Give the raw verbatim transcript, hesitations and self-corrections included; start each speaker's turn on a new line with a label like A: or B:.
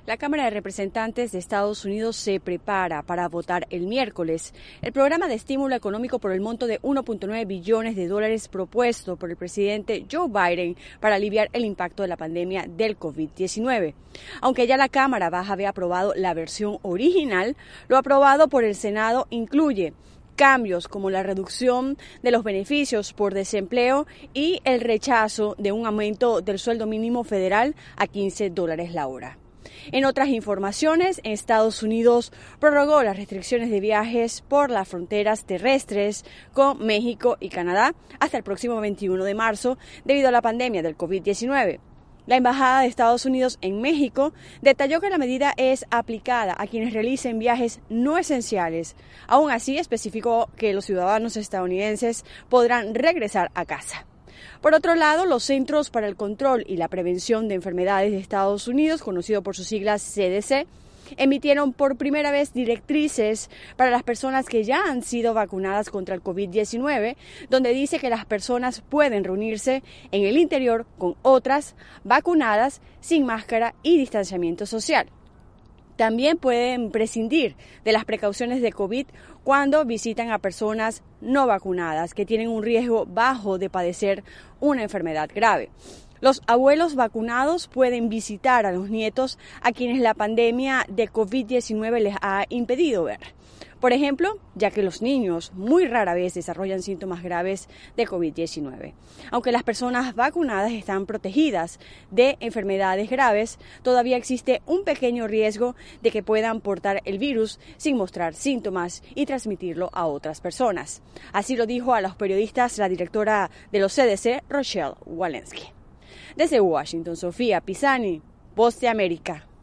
A: La Cámara de Representantes de Estados Unidos se prepara para votar el miércoles el programa de estímulo económico por el monto de uno punto nueve billones de dólares propuesto por el presidente Joe Biden para aliviar el impacto de la pandemia del COVID diecinueve. Aunque ya la Cámara Baja había aprobado la versión original, lo aprobado por el Senado incluye cambios como la reducción de los beneficios por desempleo y el rechazo de un aumento del sueldo mínimo federal a quince dólares la hora. En otras informaciones, Estados Unidos prorrogó las restricciones de viajes por las fronteras terrestres con México y Canadá hasta el próximo veintiuno de marzo debido a la pandemia del COVID diecinueve. La Embajada de Estados Unidos en México detalló que la medida es aplicada a quienes realicen viajes no esenciales. Aún así, especificó que los ciudadanos estadounidenses podrán regresar a casa. Por otro lado, los Centros para el Control y la Prevención de Enfermedades de Estados Unidos, conocido por sus siglas C D C, emitieron por primera vez directrices para las personas que ya han sido vacunadas contra el COVID diecinueve, donde dice que las personas pueden reunirse en el interior con otras vacunadas sin máscara y distanciamiento social. También pueden prescindir de las precauciones de COVID cuando visitan a personas no vacunadas que tienen un riesgo bajo de padecer una enfermedad grave. Los abuelos vacunados pueden visitar a los nietos a quienes la pandemia de COVID diecinueve les ha impedido ver. Por ejemplo, ya que los niños muy rara vez desarrollan síntomas graves de COVID diecinueve. Aunque las personas vacunadas están protegidas de enfermedades graves, todavía existe un pequeño riesgo de que puedan portar el virus sin mostrar síntomas y transmitirlo a otras personas. Así lo dijo a los periodistas la directora de los C D C, Rochelle Walensky. Desde Washington, Sofía Pisani, Voz de América.